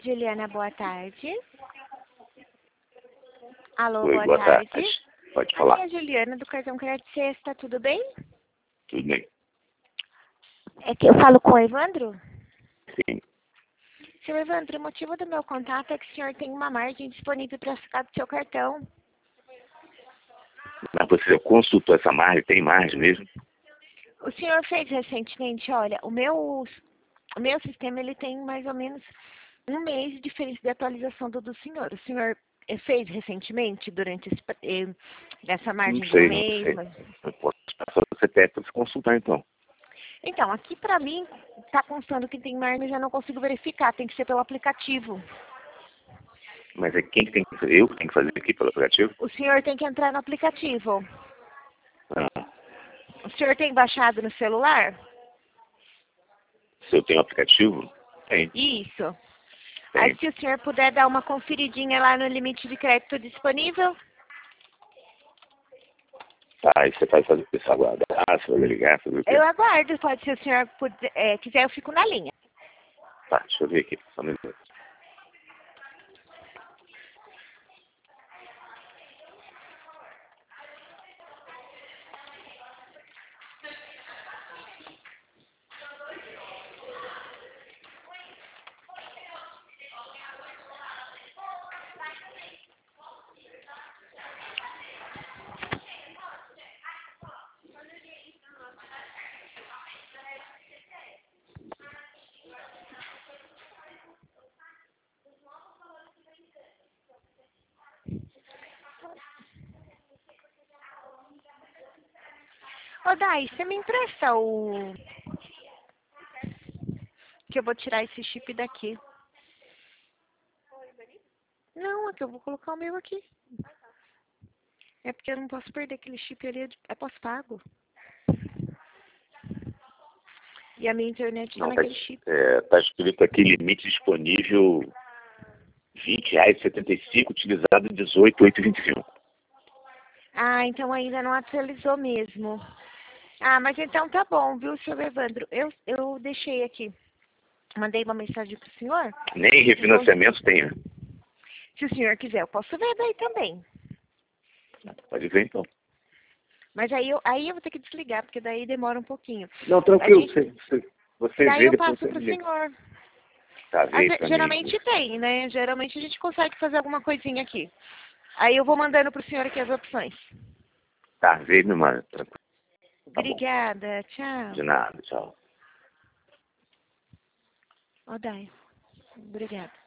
Juliana, boa tarde. Alô, Oi, boa tarde. Pode Aqui falar. é a Juliana do Cartão Crédito Sexta, tudo bem? Tudo bem? É que eu falo com o Evandro? Sim. Senhor Evandro, o motivo do meu contato é que o senhor tem uma margem disponível para ficar do seu cartão. Mas você consultou essa margem? Tem margem mesmo? O senhor fez recentemente, olha, o meu sistema ele tem mais ou menos um mês de diferença de atualização do senhor. O senhor fez recentemente, durante essa margem Não de um sei, não mês? sei. Eu posso passar o CPF para você consultar então. Então, aqui pra mim, tá constando que tem margem, mas eu não consigo verificar, tem que ser pelo aplicativo. Mas é quem que tem que fazer? Eu que tenho que fazer aqui pelo aplicativo? O senhor tem que entrar no aplicativo. Ah, O senhor tem baixado no celular? se eu tenho aplicativo? Tem. Isso. Tem. Aí se o senhor puder dar uma conferidinha lá no limite de crédito disponível. Tá, aí você vai fazer isso agora. Ah, você vai ligar, fazer o quê? Eu aguardo, pode, se o senhor quiser, eu fico na linha. Tá, deixa eu ver aqui. Só um minuto. Ô, Dai, você me empresta que eu vou tirar esse chip daqui. Não, é que eu vou colocar o meu aqui. É porque eu não posso perder aquele chip ali, é pós-pago. E a minha internet tá Não, tá, naquele chip. tá escrito aqui limite disponível R$20,75, utilizado 18,821. Ah, então ainda não atualizou mesmo. Ah, mas então tá bom, viu, senhor Evandro? Eu deixei aqui. Mandei uma mensagem pro senhor. Nem refinanciamento tem, né? Se o senhor quiser, eu posso ver daí também. Pode ver então. Mas aí eu vou ter que desligar, porque daí demora um pouquinho. Não, tranquilo. A gente- Você Daí vê eu depois passo você pro me liga. senhor. Tá, vê aí pra mim. Geralmente tem, né? Geralmente a gente consegue fazer alguma coisinha aqui. Aí eu vou mandando pro senhor aqui as opções. Tá, vê e me manda. Tranquilo. Tá bom. Obrigada, tchau. De nada, tchau. Ó, Dai. Obrigada.